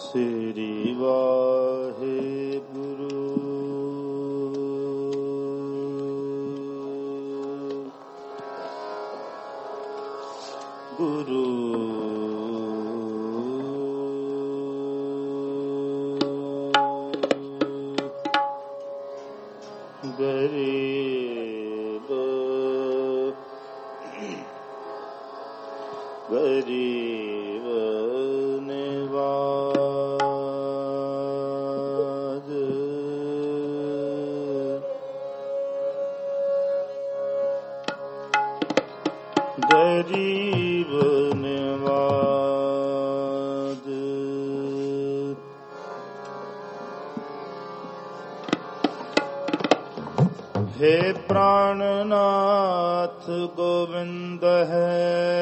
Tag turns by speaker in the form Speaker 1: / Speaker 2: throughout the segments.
Speaker 1: श्री वाहेगुरु। गुरु गरीब गरीब निवाज गरीब निवाज हे प्राणनाथ गोविंद है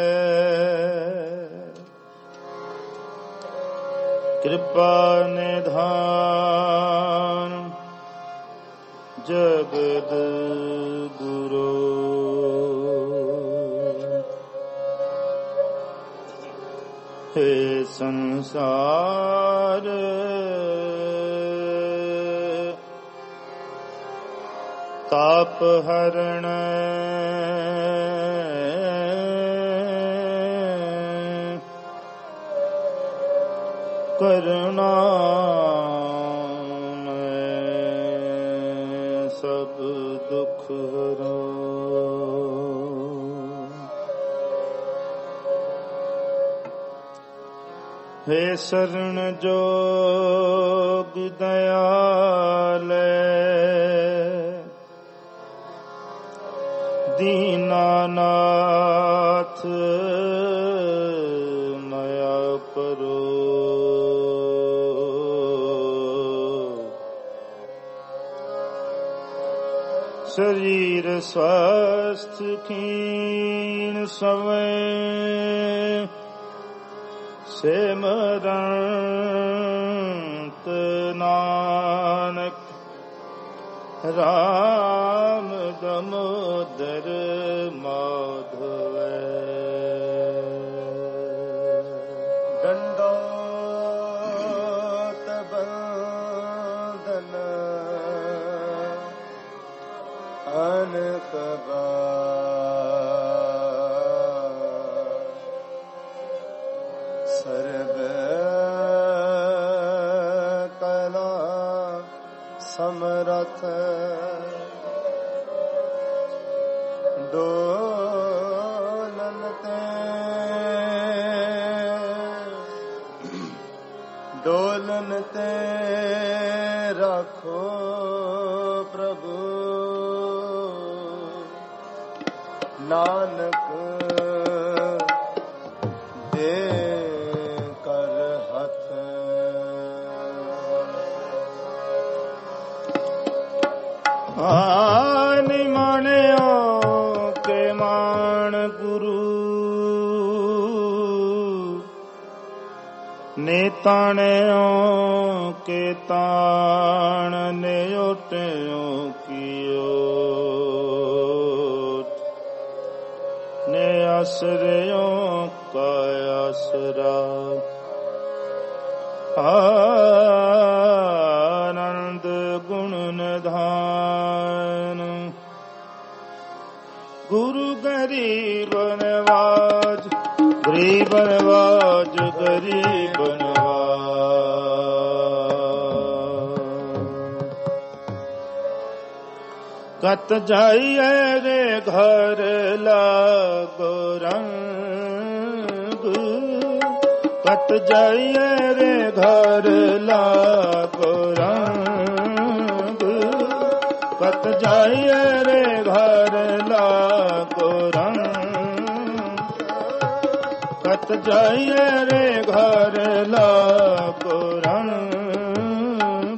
Speaker 1: कृपा निधान जगद गुरु। हे संसार ताप हरण करुणा में सब दुख हरो। हे शरण जोग दयाले दीनानाथ मया करो। शरीर स्वस्थ कीन समय सिमरंत नानक राम दामोदर माधव। दंडोत बंदन अनक सर्व कला समरथ डोलन ते रखो प्रभु नानक दे कर हथ। निमाणियों के मान गुरु नेताणियों के ताण नेयोटियों की ओट ने आश्रयों का आसरा। आनंद गुण निधान गुरु गरीब नवाज गरीब नवाज गरीब नवाज। कत जाइए रे घर लागो रंग कत जाइए रे घर लागो रंग कत जाइए रे घर लागो रंग कत जाइए रे घर लागो रंग।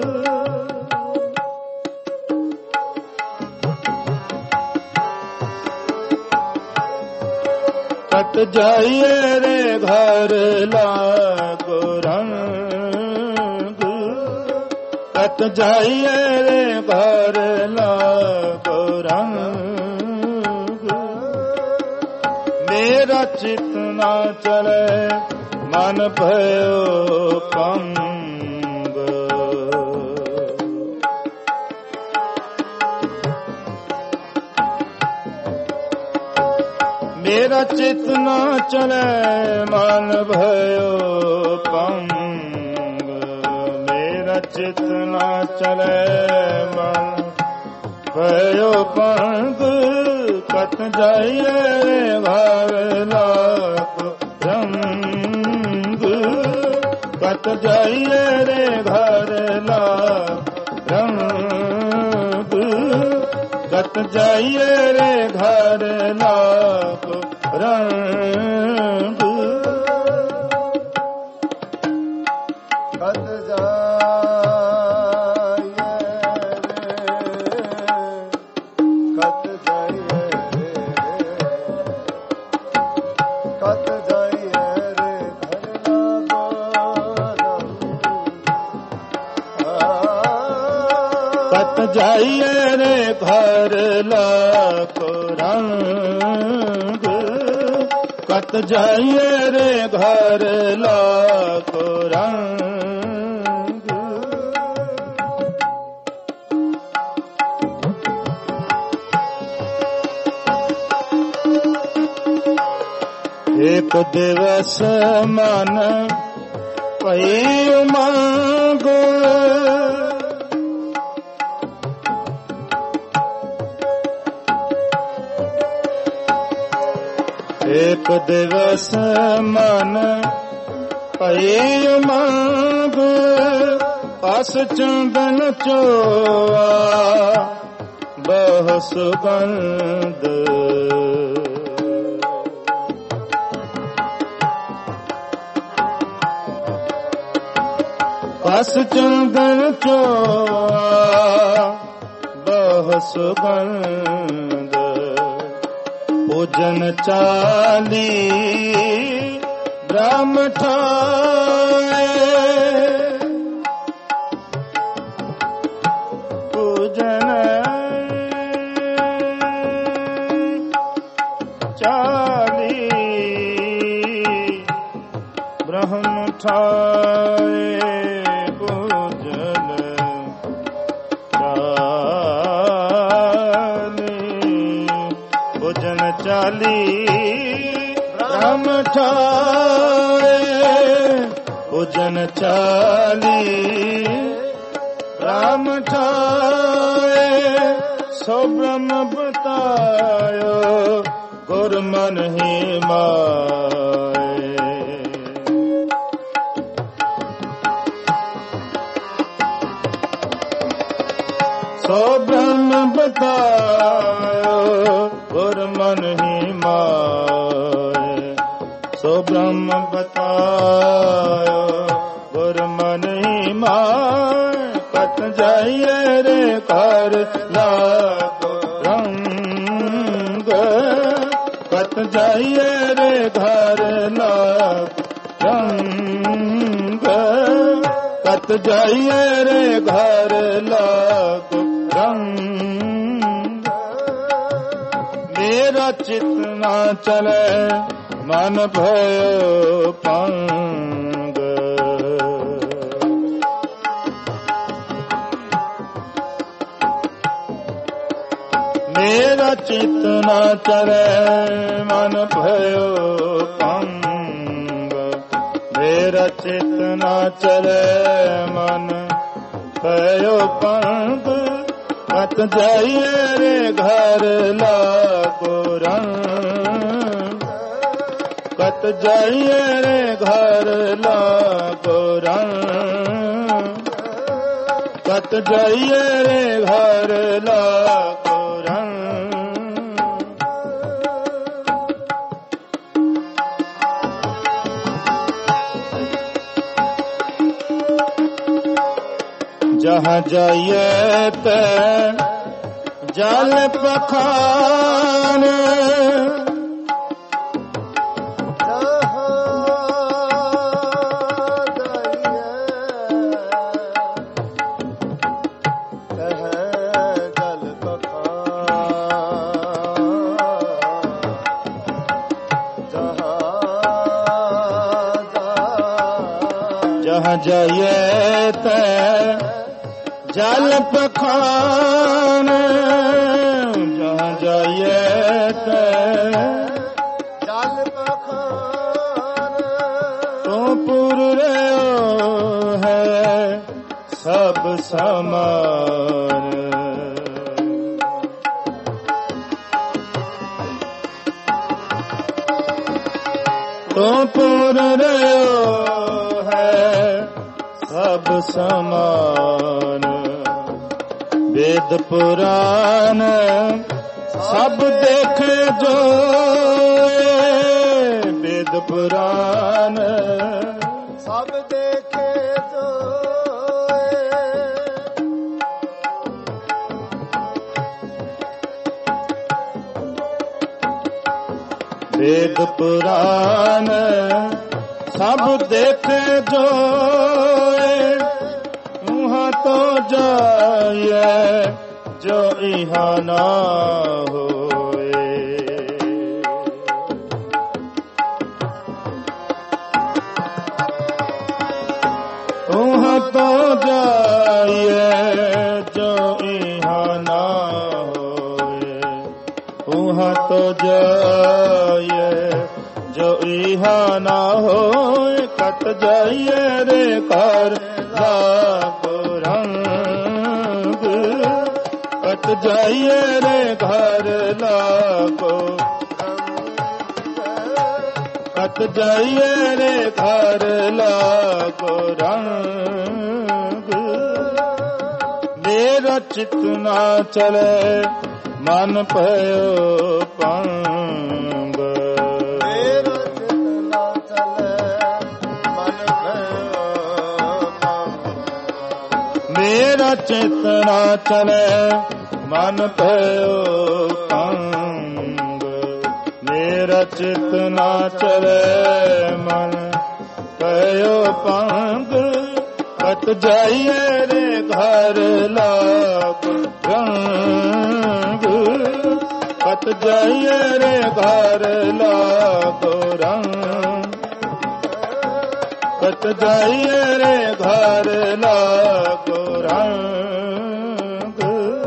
Speaker 1: कत जाइए रे घर लागो रंग कत जाइए रे घर लागो रंग। मेरा चित ना चले मन भयो पंग। मेरा चित ना चले मन भयो पंग। मेरा चित ना चले मन भयो पंग। कत जाइए घर लाख रंग। कत जाइए रे घर लाख रंग। कत जाइए रे घर लाख रंग। कत जाइए रे घर लाख रंग। कत जाइए रे घर लाख रंग। एक दिवस मन पई उमंग। एक दिवस मन पई उमंग। पास चंदन चोआ बह सुगंध। पास चंदन चोआ बह सुगंध। पूजन चाली ब्रह्म ठाए। पूजन चाली ब्रह्म ठाए। पूजन चाली ब्रह्म ठाए। पूजन चाली ब्रह्म ठाए। सो ब्रह्म बतायो गुर मन ही माए। सो ब्रह्म बतायो गुर मन ही माए। सो ब्रह्म बतायो गुर मन ही माए। कत जाइए रे घर लाख रंग। कत जाइए रे घर लाख रंग। कत जाइए रे घर लाख रंग। मेरा चित ना चले मन भयो पंग। मेरा चित ना चले मन भयो पंग। मेरा चित ना चले मन भयो पंग। कत जाइए रे घर लाखो रंग। कत जाइए रे घर लाखो रंग। कत जाइए रे घर लाखो रंग। जहाँ जाइए ते जल पखान। जहाँ जहाँ जाइए तै जल पखान, जहाँ जाइए तै
Speaker 2: जल पखान।
Speaker 1: तो पुर रहो है सब समान, तो पुर रहो है सब समान। वेद पुराण सब देखे जो, वेद पुराण
Speaker 2: सब देखे जो।
Speaker 1: वेद पुराण सब देखे जो, वहाँ तो जाइए जो यहाँ ना होए। वहाँ तो जाइए जो यहाँ ना होए, वहाँ तो जाइए जो यहाँ ना होए। कट जाइए रे घर लागो रंग, कट जाइए रे घर लागो, कट जाइए रे घर लागो रंग। मेरा चित ना चले मन भयो पंग,
Speaker 2: मेरा चित ना चले मन भयो पंग।
Speaker 1: मेरा चित ना चले मन भयो पंग, मेरा चित ना चले मन भयो पंग। कट जाइए रे घर लाग रंग, कट जाइए रे घर लागो रंग, कट जाइए रे घर लागो रंग।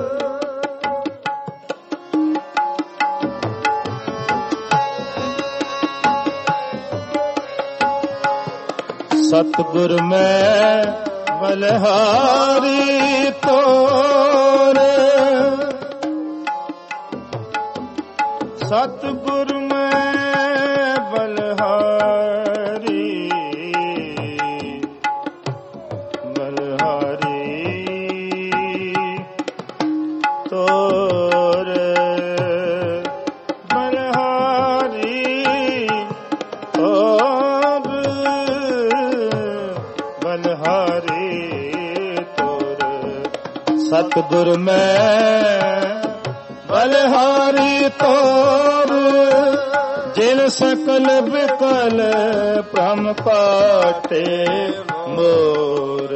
Speaker 1: सतगुर में बलिहारी तोरे, सतगुर में बलिहारी, बलिहारी तोरे, बलिहारी तोर, बलिहारी तोर। सतगुर में बलिहारी तोर, जिन सकल विकल भ्रम काटे मोर।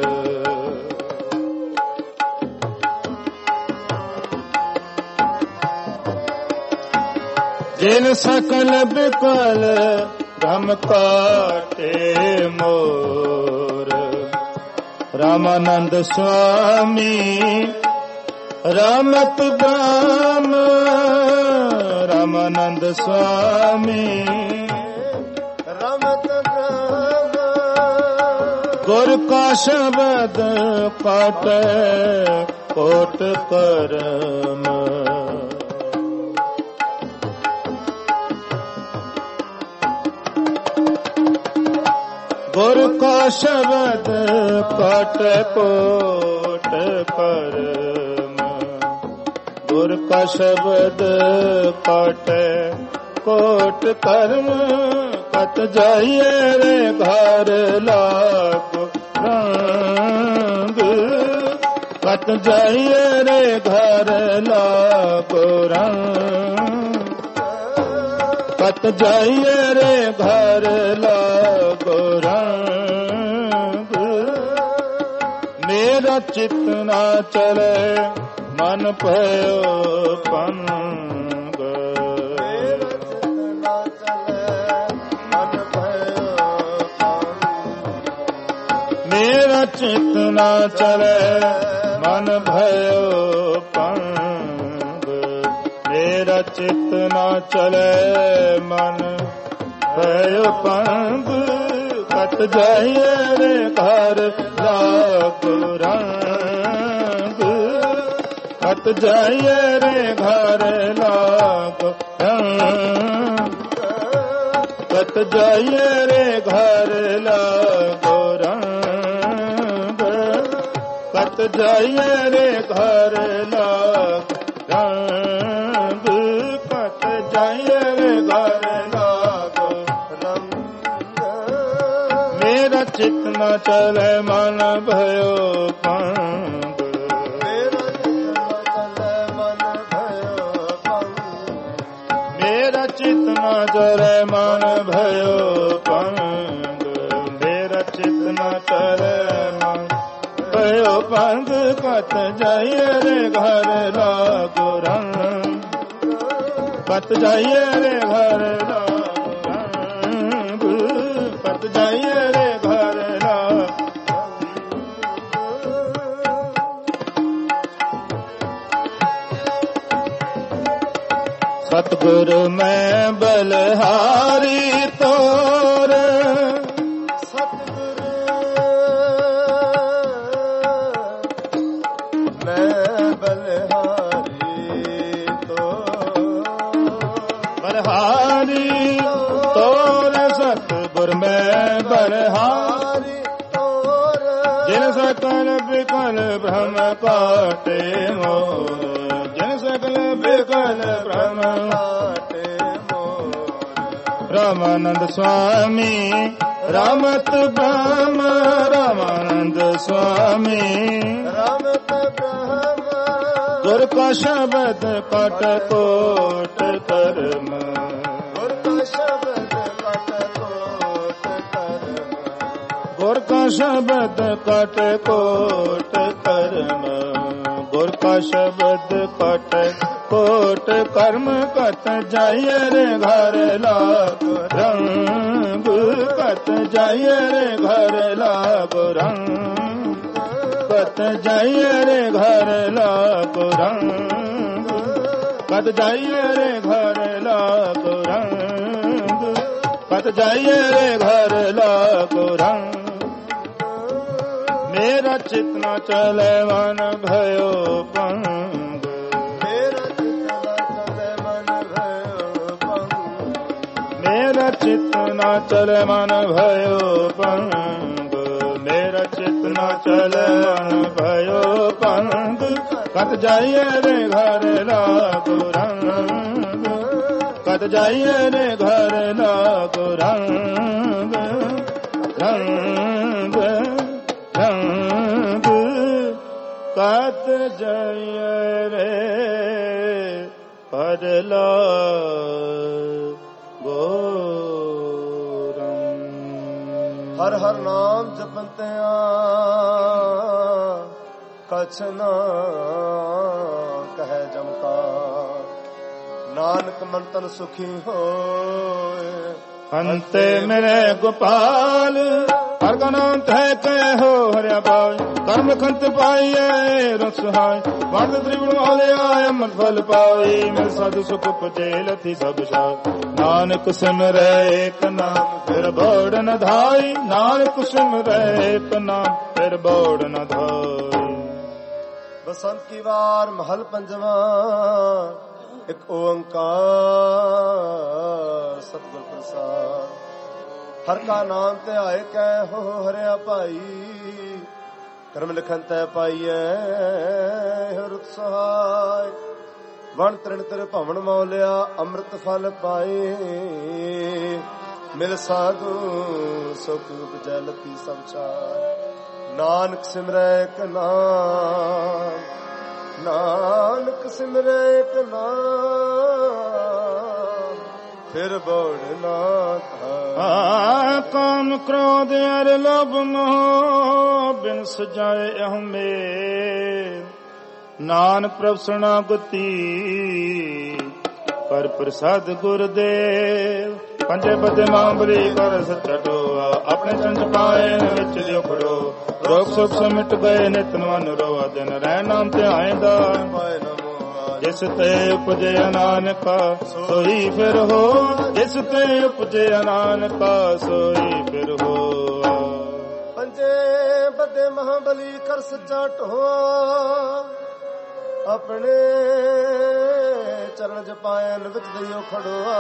Speaker 1: जिन सकल विकल भ्रम काटे मोर। रामानंद स्वामी रामत ब्रह्म, रामानंद स्वामी
Speaker 2: रमत ब्रह्म।
Speaker 1: गुर का शब्द काटे कोट कर्म। गुर का शब्द काटे कोट कर्म। गुर का शब्द काटे कोट कर्म। कट जाइए रे घर लाग रंग, कट जाइए रे घर लाग रंग, कट जाइए रे घर लाग रंग। मेरा चित ना चले मन भयो पंग,
Speaker 2: मेरा चित ना चले मन भयो पंग।
Speaker 1: चित न चले मन भयो पंग मेरा चित न चले मन भयो पंग कत जाइए रे घर लागो रंग कत जाइए रे घर लागो रंग कत जाइए रे घर लागो रंग कत जाइए रे घर लागो रंग कत जाइए रे घर लागो रंग मेरा चित न चले मन भयो पंग
Speaker 2: मेरा चित न चले मन भयो पंग
Speaker 1: मेरा चित न चले मन भयो पंग मेरा चित न चले मन भयो पंग कत जाइए रे घर लागो रंग कत जाइए रे घर लागो रंग कत जाइए रे घर लागो सतगुरु मैं बलहारी तोर
Speaker 2: सतगुरु मैं बलहारी तो
Speaker 1: बलहारी तोर सतगुरु मैं बलहारी
Speaker 2: तोर
Speaker 1: जिन सकल विकल भ्रम काटे मोर जिन सकल विकल भ्रम
Speaker 2: काटे मोर
Speaker 1: रामानंद स्वामी रामत ब्रह्म रामानंद स्वामी
Speaker 2: रामत ब्रह्म
Speaker 1: गुर का शब्द कट कोट कर्म
Speaker 2: गुर का शब्द कट कोट कर्म
Speaker 1: गुर का शब्द कट कोट कर्म गुर का शब्द कट कोट कर्म कत जाइए रे घर लागो रंग कत जाइए रे घर लागो रंग कत जाइए रे घर लागो रंग कत जाइए रे घर लागो रंग कत जाइए रे घर लागो रंग मेरा चित न चले मन भयो पंग
Speaker 2: मेरा चित न चले मन भयो पंग
Speaker 1: मेरा चित न चले मन भयो पंग मेरा चित न चले मन भयो पंग कत जाइए रे घर लागो रंग कत जाइए रे घर लागो रंग रंग रंग कत जाइए रे घर लागो रंग
Speaker 2: हर हर नाम जपते कछ न कहे जमकार नानक मन तन सुखी होए
Speaker 1: अंते मेरे गोपाल हर का नाम तह कहो हरिया पाई कर्म खंत पाइए रसहाय वर्द त्रिगुण वाले आय अमर फल पाई मेरे साधु सुख पचेल थी सब शाय नानक सिमर एक नाम फिर बोड़ न धाई नानक सिमर एक नाम फिर बोड़ न धाई
Speaker 2: बसंत की वार महल पंजवा एक ओंकार सतगुर प्रसाद हर का नाम ते आए कै हो हरिया भाई कर्म लिखन तै पाइए हृत सहाय वण तृण तिर भवन मौलिया अमृत फल पाए मिल साधु सुख उपजै लती सब छाय नानक सिमरै एक नाम नानक सिमरै एक नाम फिर बोड़ ना था
Speaker 1: काम क्रोध अर लोभ मोह बिन सजाए अहमें नान प्रभ शरणागति कर प्रसाद गुरुदेव ਪੰਜੇ ਬੱਦੇ ਮਾਂਬਰੀ ਕਰ ਸੱਚਾ ਟੋਆ, ਆਪਣੇ ਸੰਚ ਪਾਏ ਵਿੱਚ ਦਿਓ ਖੜੋ, ਰੋਗ ਸੁਖ ਸਮਿਟ ਗਏ ਨਿਤ ਨਵਨ ਰੋਆ, ਦਿਨ ਰਹਿ ਨਾਮ ਧਿਆਇਂਦਾ
Speaker 2: ਪਾਏ ਨਮੋ।
Speaker 1: ਜਿਸ ਤੇ ਉਪਜਿਆ ਨਾਨਕਾ ਸੋਈ ਫਿਰ ਹੋ, ਜਿਸ ਤੇ ਉਪਜਿਆ ਨਾਨਕਾ ਸੋਈ ਫਿਰ ਹੋ।
Speaker 2: ਪੰਜੇ ਬੱਦੇ ਮਹਾਬਲੀ ਕਰ ਸੱਚਾ ਟੋਆ, ਆਪਣੇ ਚਰਨ ਜਪਾਇਨ ਵਿੱਚ ਦਿਓ ਖੜੋਆ,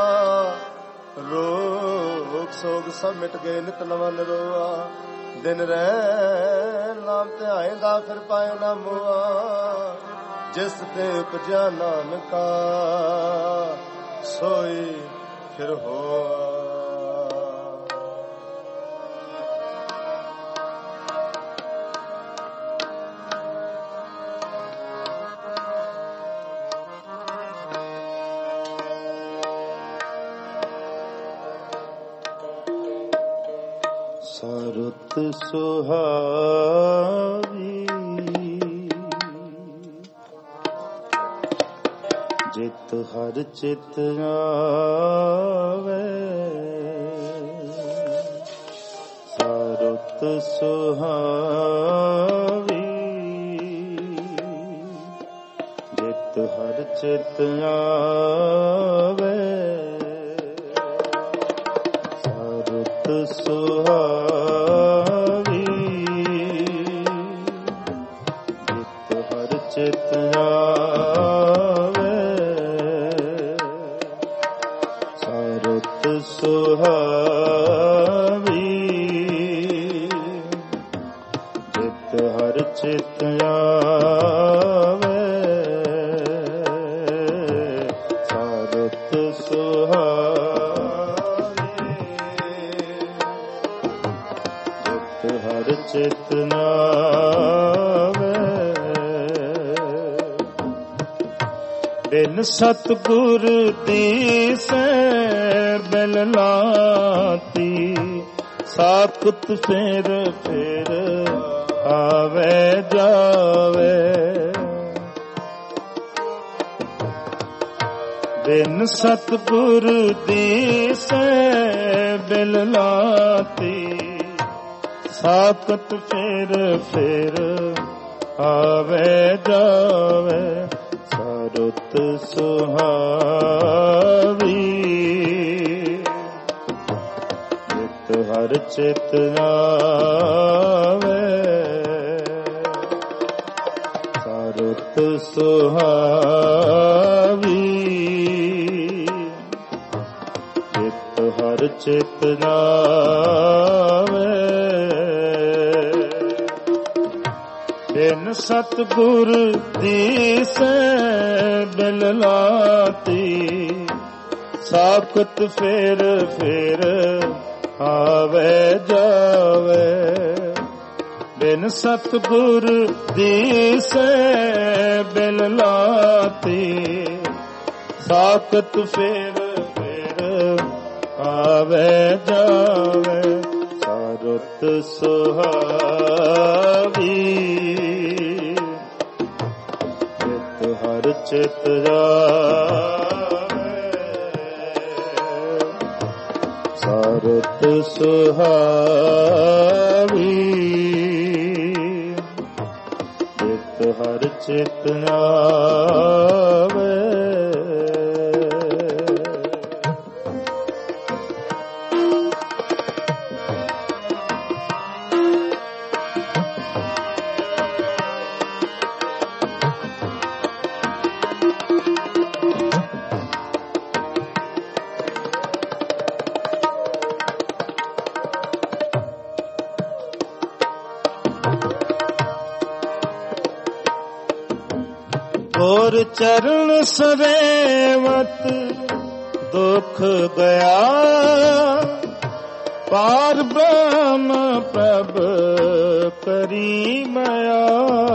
Speaker 2: ਰੋਗ ਸੋਗ ਸਭ ਮਿਟ ਗਏ ਨਿਤ ਨਵਨ ਰੋਆ, ਦਿਨ ਰਹਿ ਨਾਮ ਧਿਆਇਂਦਾ ਫਿਰ ਪਾਏ ਨਾ ਮੋਆ, ਜਿਸ ਤੇ ਉਪਜਿਆ ਨਾਨਕਾ ਸੋਈ ਫਿਰ ਹੋਆ।
Speaker 1: ਰੁੱਤ ਸੁਹਾਵੀ ਜਿਤ ਹਰ ਚਿਤ ਆਵੇ, ਰੁੱਤ ਸੁਹਾਵੀ ਜਿਤ ਹਰ ਚਿਤ ਆਵੇ, ਰੁੱਤ ਸੁਹਾਵੀ ਚਿਤ ਆਵੇ, ਰੁੱਤ ਸੁਹਾਵੀ ਜਿਤ ਹਰ ਚਿਤ ਆਵੇ, ਰੁੱਤ ਸੁਹਾਵੀ ਜਿਤ ਹਰ ਚਿਤ ਆਵੇ। ਬਿਨ ਸਤਿਗੁਰ ਦੀਸੈ ਬਿਨ ਲਾਤੀ, ਸਾਖਤ ਫੇਰ ਫੇਰ ਆਵੇ ਜਾਵੇ। ਬਿਨ ਸਤਿਗੁਰ ਦੀਸੈ ਬਿਨ ਲਾਤੀ, ਸਾਖਤ ਫੇਰ ਫੇਰ ਆਵੇ ਜਾਵੇ। ਰੁੱਤ ਸੁਹਾਵੀ ਜਿਤ ਹਰ ਚਿਤ ਆਵੇ, ਰੁੱਤ ਸੁਹਾਵੀ ਜਿਤ ਹਰ ਚਿਤ ਆਵੇ। ਬਿਨ ਸਤਿਗੁਰ ਦੀਸੈ ਬਿਨ ਲਾਤੀ, ਸਾਖਤ ਫੇਰ ਫੇਰ ਆਵੇ ਜਾਵੇ। ਬਿਨ ਸਤਿਗੁਰ ਦੀਸੈ ਬਿਨ ਲਾਤੀ, ਸਾਖਤ ਫੇਰ ਫੇਰ ਆਵੇ ਜਾਵੇ। ਰੁੱਤ ਸੁਹਾਵੀ ਜਿਤ ਹਰ ਚਿਤ ਆਵੇ, ਰੁੱਤ ਸੁਹਾਵੀ ਜਿਤ ਹਰ ਚਿਤ ਆਵੇ। ਹੋਰ ਚਰਨ ਸਰੇਵਤ ਦੁਖ ਗਿਆ, ਪਾਰ ਬ੍ਰਹਮ ਪ੍ਰਭ ਕਰੀ ਮਾਇਆ।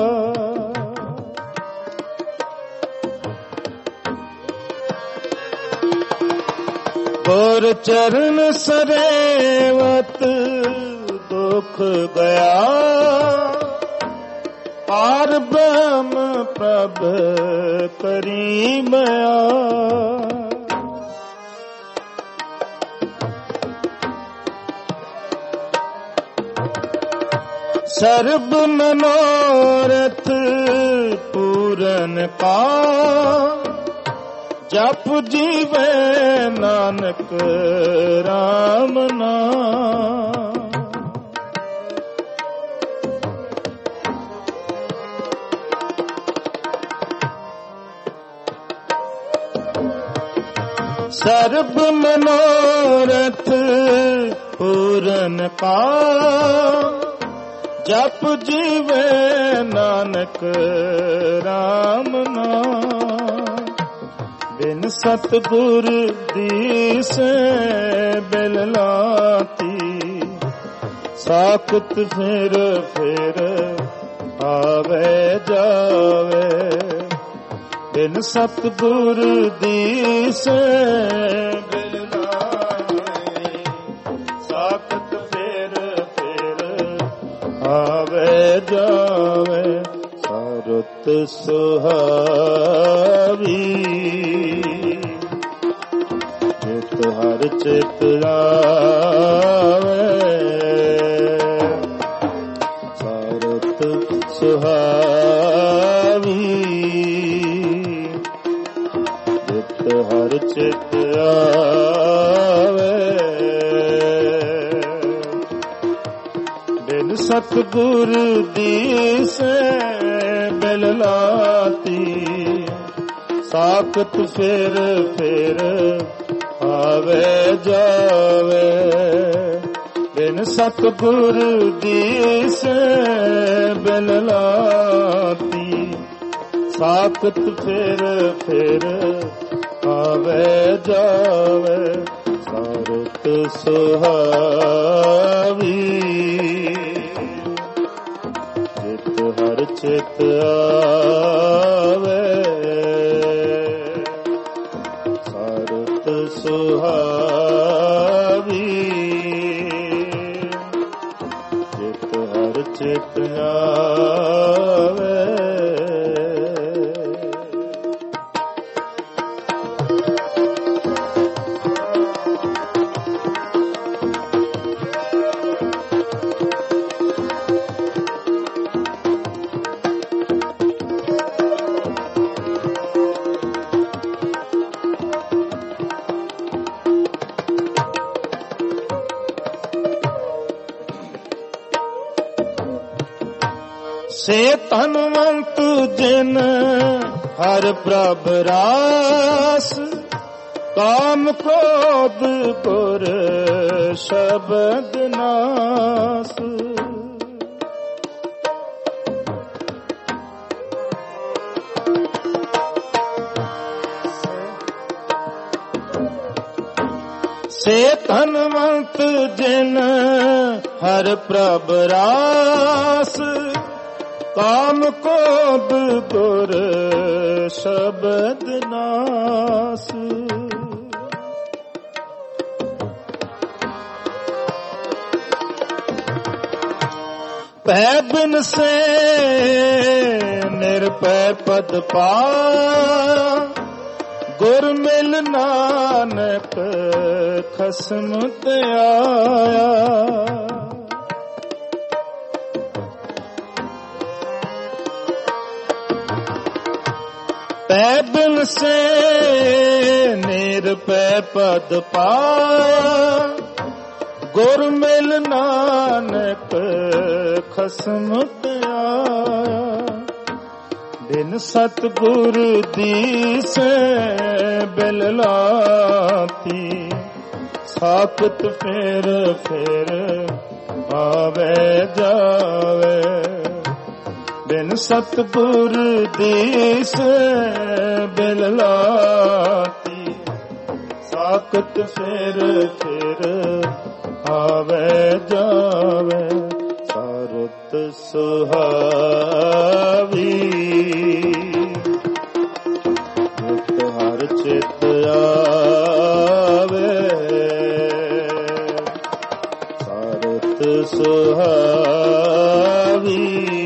Speaker 1: ਹੋਰ ਚਰਨ ਸਰੇਵਤ ਦੁਖ ਗਿਆ, ਪਾਰ ਬ੍ਰਹਮ ਪ੍ਰਭ ਕਰੀ ਮਾਇਆ। ਸਰਬ ਮਨੋਰਥ ਪੂਰਨ ਕਾ ਜਪ ਜੀਵੇ ਨਾਨਕ ਰਾਮ ਨਾਮ। ਸਰਬ ਮਨੋਰਥ ਪੂਰਨ ਕਾ ਜਪ ਜੀਵੇ ਨਾਨਕ ਰਾਮ ਨਾਮ। ਬਿਨ ਸਤਿਗੁਰ ਦੀਸੈ ਬਿਲ ਲਾਤੀ ਸਾਖਤ ਫਿਰ ਫਿਰ ਆਵੇ ਜਾਵੇ। ਬਿਨ ਸਤਿਗੁਰ ਦੀਸੈ ਬਿਲ ਲਾਤੀ ਸਾਖਤ ਫਿਰ ਫਿਰ ਆਵੇ ਜਾਵੇ। ਰੁੱਤ ਸੁਹਾਵੀ ਜਿਤ ਹਰ ਚਿਤ ਆਵੇ। ਰੁੱਤ ਸੁਹਾਵੀ ਜਿਤ ਹਰ ਚਿਤ ਆਵੇ। ਬਿਨ ਸਤਿਗੁਰ ਦੀਸੈ ਬਿਲ ਲਾਤੀ ਸਾਖਤ ਫਿਰ ਫਿਰ ਆਵੇ ਜਾਵੇ। ਬਿਨ ਸਤਿਗੁਰ ਦੀਸੈ ਬਿਲ ਲਾਤੀ ਸਾਖਤ ਫਿਰ ਫਿਰ ਆਵੇ ਜਾਵੇ। ਰੁੱਤ ਸੁਹਾਵੀ ਜਿਤ ਹਰ ਚਿਤ ਆਵੇ। ਰੁੱਤ ਸੁਹਾਵੀ ਜਿਤ ਹਰ ਚਿਤ ਆਵੇ। ਸੇ ਧਨਵੰਤ ਜਿਨ ਹਰ ਪ੍ਰਭ ਰਾਸ ਕਾਮ ਕ੍ਰੋਧ ਗੁਰ ਸ਼ਬਦ ਨਾਸ। ਸੇ ਧਨਵੰਤ ਜਿਨ ਹਰ ਪ੍ਰਭ ਰਾਸ ਕਾਮ ਕ੍ਰੋਧ ਗੁਰ ਸ਼ਬਦ ਨਾਸ। ਭੈ ਬਿਨ ਸੇ ਨਿਰਭੈ ਪਦ ਪਾ ਗੁਰ ਮਿਲ ਨਾਨਕ ਖਸਮ ਧਿਆਇਆ। ਪੈ ਬਿਨ ਸੇ ਨਿਰਭੈ ਪਦ ਪਾਇਆ ਗੁਰ ਮਿਲ ਨਾਨਕ ਖਸਮ ਧਿਆਇਆ। ਬਿਨ ਸਤਿਗੁਰ ਦੀਸੈ ਬਿਲ ਲਾਤੀ ਸਾਖਤ ਫਿਰ ਫਿਰ ਆਵੇ ਜਾਵੇ। ਬਿਨ ਸਤਿਗੁਰ ਦੀਸੈ ਬਿਲ ਲਾਤੀ ਸਾਖਤ ਫਿਰ ਫਿਰ ਆਵੇ ਜਾਵੇ। ਰੁੱਤ ਸੁਹਾਵੀ ਜਿਤ ਹਰ ਚਿਤ ਆਵੇ। ਰੁੱਤ ਸੁਹਾਵੀ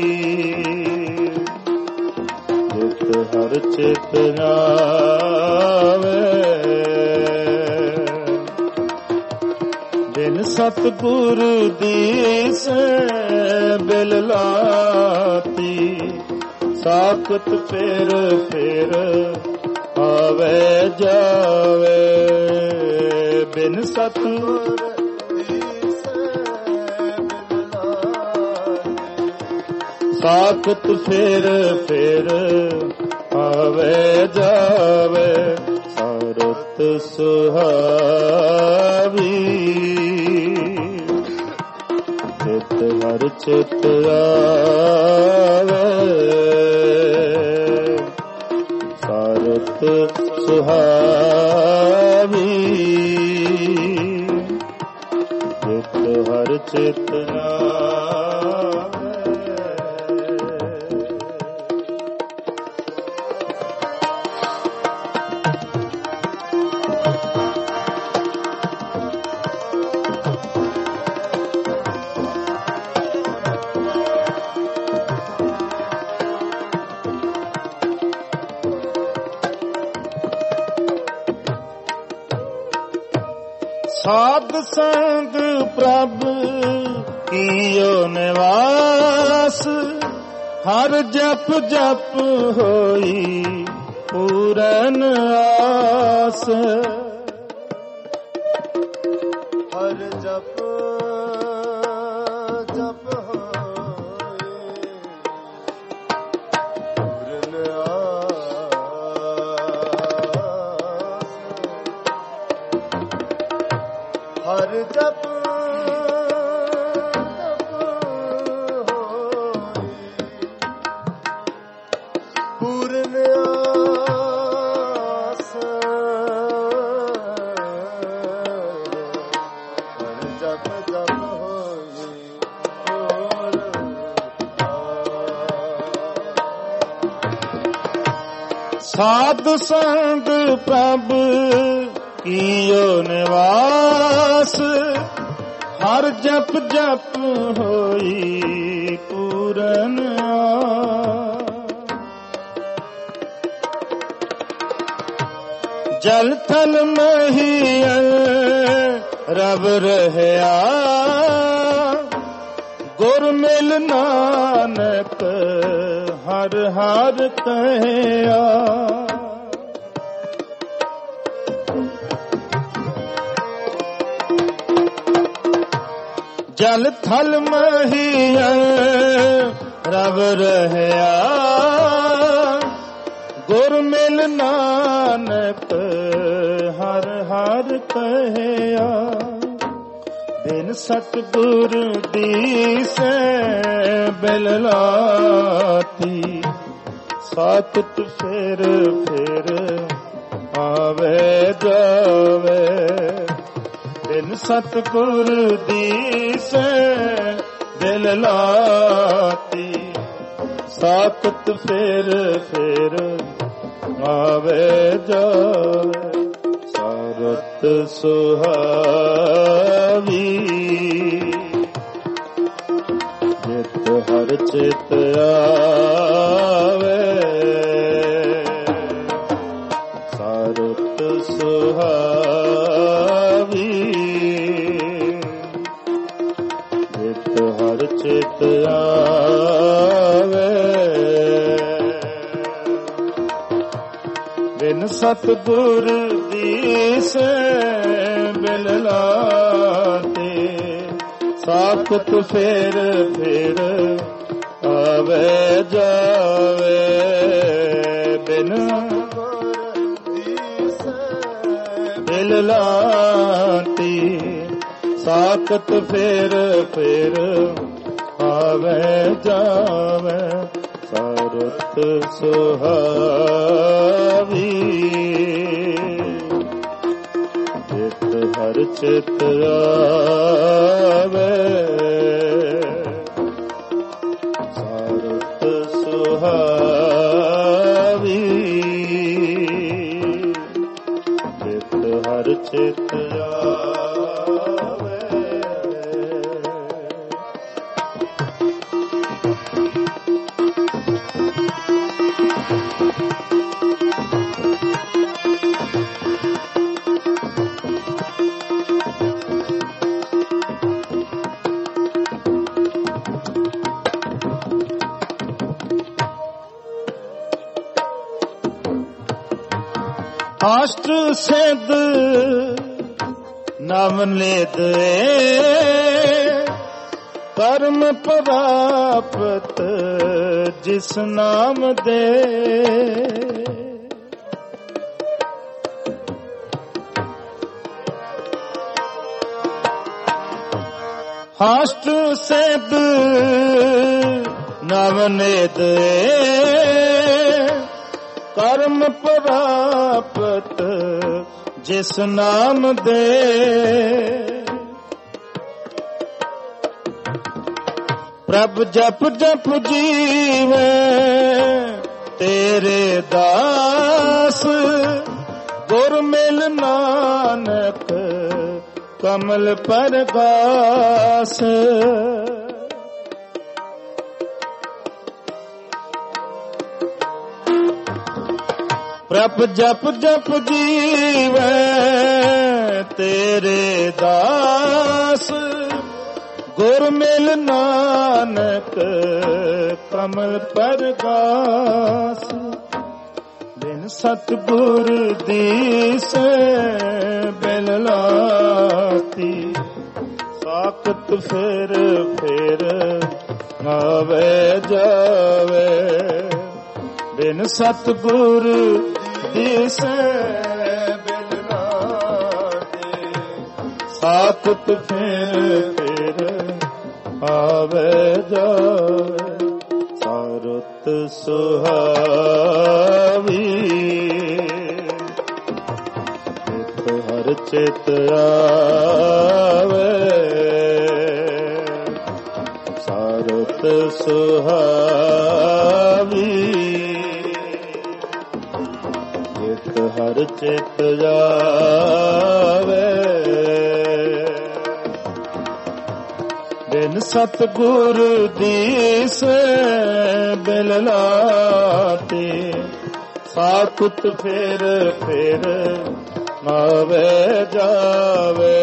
Speaker 1: ਜਿਤ ਹਰ ਚਿਤ ਆਵੇ। ਬਿਨ ਸਤਿਗੁਰ ਦੀਸੈ ਬਿਲ ਲਾਤੀ, ਸਾਖਤ ਫਿਰ ਫਿਰ ਆਵੇ ਜਾਵੇ। ਬਿਨ ਸਤਿਗੁਰ ਸਾਖਤ ਫਿਰ ਫਿਰ ਆਵੇ ਜਾਵੇ। ਸਾਰਤ ਸੁਹਾਵੀ ਚਿਤ ਹਰ ਚਿਤ ਆਵੇ। ਸਾਰਤ ਸੁਹਾਵੀ ਚਿਤ ਹਰ ਚਿਤ ਸਾਧ ਸੰਗ ਪ੍ਰਭ ਕੀਓ ਨਿਵਾਸ, ਹਰ ਜਪ ਜਪ ਹੋਈ ਪੂਰਨ ਆਸ।
Speaker 2: ਹਰ ਜਪ ਜਪ ਹੋਈ ਪੂਰਨ ਆਸ। ਹਰ ਜਪ ਜਪ ਹੋਈ ਪੂਰਨ ਆਸ। ਹਰ ਜਪ ਜਪ ਹੋਈ ਪੂਰਨ ਆਸ।
Speaker 1: ਸਾਧ ਸੰਗ ਪ੍ਰਭ ਕੀਓ ਨਿਵਾਸ, ਹਰ ਜਪ ਜਪ ਹੋਈ ਪੂਰਨ ਆਸ। ਜਲ ਥਲ ਮਹੀਅਲ ਰਬ ਰਹਿਆ, ਗੁਰ ਮਿਲ ਨਾਨਕ ਹਰ ਹਰ ਕਹਿਆ। ਜਲ ਥਲ ਮਹੀਅਲ ਰਬ ਰਹਿਆ, ਗੁਰ ਮਿਲ ਨਾਨਕ ਹਰ ਹਰ ਕਹਿਆ। ਬਿਨ ਸਤਿਗੁਰ ਦੀਸੈ ਬਿਲ ਲਾਤੀ, ਸਾਖਤ ਫਿਰ ਫਿਰ ਆਵੇ ਜਾਵੇ। ਬਿਨ ਸਤਿਗੁਰ ਦੀਸੈ ਬਿਲ ਲਾਤੀ, ਸਾਖਤ ਫਿਰ ਫਿਰ ਆਵੇ ਜਾਵੇ। ਸਾਰਤ ਸੁਹਾਵੀ ਜਿਤ ਹਰ ਚਿਤ ਆਵੇ। ਸਾਰਤ ਸੁਹਾਵੀ ਜਿਤ ਹਰ ਚਿਤ ਆਵੇ। ਬਿਨ ਸਤਿਗੁਰ ਦੀਸੈ ਬਿਲ ਲਾਤੀ, ਸਾਖਤ ਫਿਰ ਫਿਰ ਆਵੇ ਜਾਵੇ। ਬਿਨ ਬਿਲ ਲਾਤੀ, ਸਾਖਤ ਫਿਰ ਫਿਰ ਆਵੇ ਜਾਵੇ। ਸਾਰਤ ਸੁਹਾਵੀ ਜਿਤ ਹਰ ਚਿਤ ਆਵੇ। ਸਾਰਤ ਸੁਹਾਵੀ ਜਿਤ ਹਰ ਚਿਤ ਆਵੇ। ਹਾਸ਼ਟ ਸਿੱਧ ਨਾਮ ਲੇਦ ਕਰਮ ਪ੍ਰਾਪਤ ਜਿਸ ਨਾਮ ਦੇ। ਹਾਸ਼ਟ ਸਿੱਧ ਨਾਮ ਨੇਦ ਕਰਮ ਪ੍ਰਾਪਤ ਜਿਸ ਨਾਮ ਦੇ। ਪ੍ਰਭ ਜਪ ਜਪ ਜੀਵੇ ਤੇਰੇ ਦਾਸ ਗੁਰ ਮਿਲ ਨਾਨਕ ਕਮਲ ਪਰਗਾਸ। ਪ੍ਰਭ ਜਪ ਜਪ ਜੀਵੇ ਤੇਰੇ ਦਾਸ ਗੁਰ ਮਿਲ ਨਾਨਕ ਕਮਲ ਪਰਗਾਸ। ਬਿਨ ਸਤਿਗੁਰ ਦੀਸੈ ਬਿਲ ਲਾਤੀ ਸਾਖਤ ਫਿਰ ਫਿਰ ਆਵੇ ਜਾਵੇ। ਬਿਨ ਸਤਿਗੁਰ ਦੀਸੈ ਬਿਲ ਲਾਤੀ ਸਾਖਤ ਫਿਰ ਫਿਰ ਆਵੇ ਜਾਵੇ। ਸਾਰਤ ਸੁਹਾਵੀ ਚਿਤ ਹਰ ਚਿਤ ਆਵੇ। ਸਾਰਤ ਸੁਹਾਵੀ ਚਿਤ ਹਰ ਚਿਤ ਆਵੇ। ਬਿਨ ਸਤਿਗੁਰ ਦੀਸੈ ਬਿਲ ਲਾਤੀ ਸਾਖਤ ਫਿਰ ਫਿਰ ਆਵੇ ਜਾਵੇ।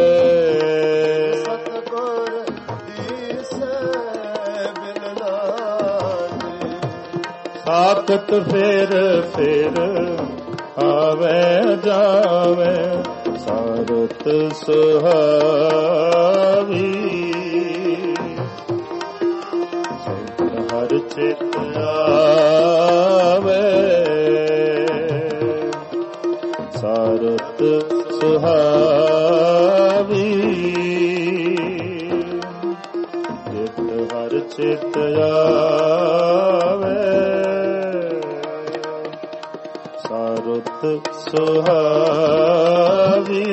Speaker 2: ਸਤਿਗੁਰ ਦੀਸੈ ਬਿਲ ਲਾਤੀ
Speaker 1: ਸਾਖਤ ਫਿਰ ਫਿਰ ਆਵੇ ਜਾਵੇ। ਸਾਰਤ ਸੁਹਾਵੀ ਹਰ ਚਿਤ ਆਵੇ। ਸਾਰਤ ਸੁਹਾਵੀ ਚਿਤ ਹਰ ਚਿਤ ਆਵੇ। ਸਾਰਤ ਸੁਹਾਵੀ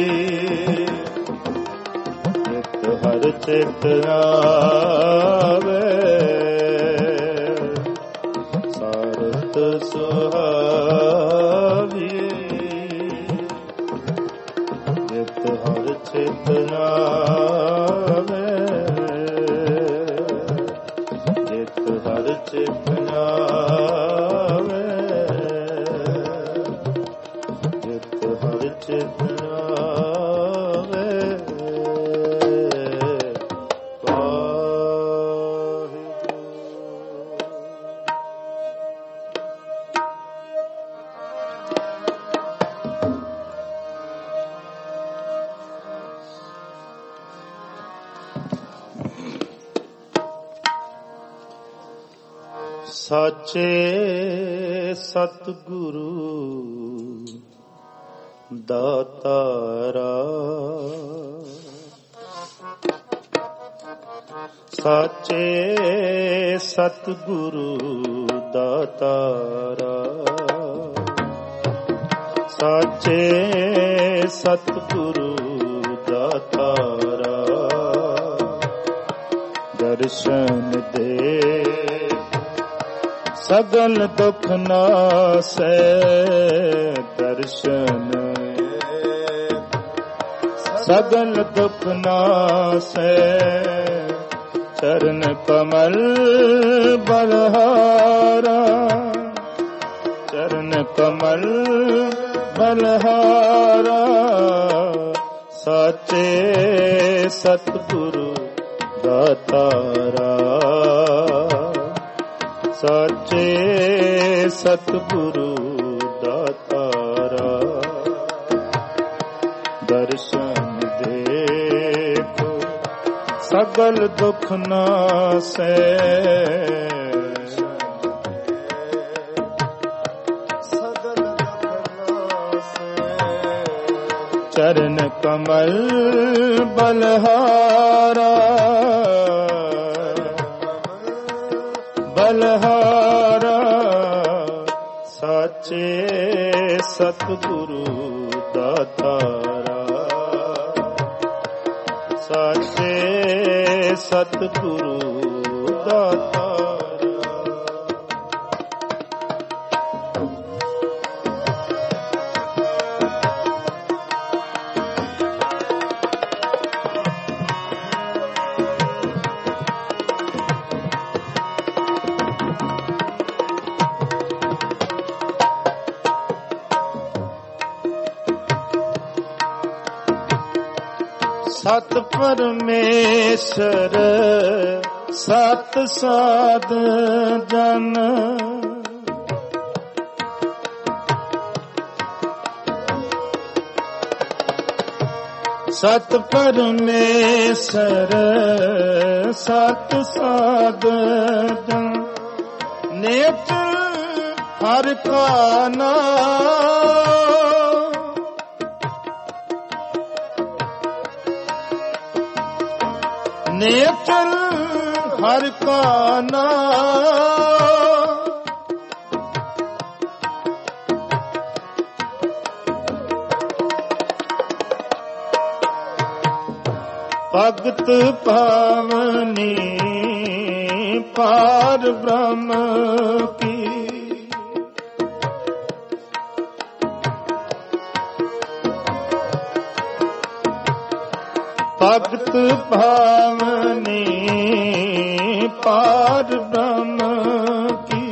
Speaker 1: ਚਿਤ ਹਰ ਚਿਤ ਆਵੇ। ਸਾਰਤ ਸੁਹਾਵੀ ਚਿਤ ਹਰ ਚਿਤ ਆਵੇ। ਚਿਤ ਹਰ ਚਿਤ ਆਵੇ। ਚਿਤ ਹਰ ਚਿਤ ਆਵੇ। ਸਾਚੇ ਸਤਿਗੁਰੂ ਦਾਤਾਰਾ। ਸਾਚੇ ਸਤਿਗੁਰੂ ਦਾਤਾਰਾ। ਸਾਚੇ ਸਤਿਗੁਰੂ ਦਾਤਾਰਾ। ਦਰਸ਼ਨ ਦੇ ਸਗਲ ਦੁਖ ਨਾਸੈ। ਦਰਸ਼ਨ ਸਗਲ ਦੁਖ ਨਾਸੈ। ਚਰਨ ਕਮਲ ਬਲਹਾਰਾ। ਚਰਨ ਕਮਲ ਬਲਹਾਰਾ। ਸਾਚੇ ਸਤਿਗੁਰੂ ਦਾਤਾਰਾ। ਸਾਚੇ ਸਤਿਗੁਰੂ ਦਾਤਾਰਾ। ਸਗਲ ਦੁਖ ਨਾਸੈ ਚਰਨ ਕਮਲ ਬਲਹਾਰਾ ਬਲਹਾਰਾ ਸਾਚੇ ਸਤਿਗੁਰੂ ਦਾਤਾਰਾ ਸਾਚੇ ਸਤਿਗੁਰੂ ਦਾਤਾਰਾ ਸਤ ਪਰਮੇਸ਼ਰ ਸਤ ਸਾਧ ਜਨ ਸਤ ਪਰਮੇਸ਼ਰ ਸਤ ਸਾਧ ਜਨ ਨੇਤ ਹਰਿ ਕਾ ਨਾਮ ਨੇਤਰ ਹਰਿ ਕਾ ਨਾਮ ਭਗਤ ਭਾਵਨੀ ਪਾਰ ਬ੍ਰਹਮ ਕੀ ਭਗਤ ਭਾਵਨੀ ਪਾਰ ਬ੍ਰਹਮ ਕੀ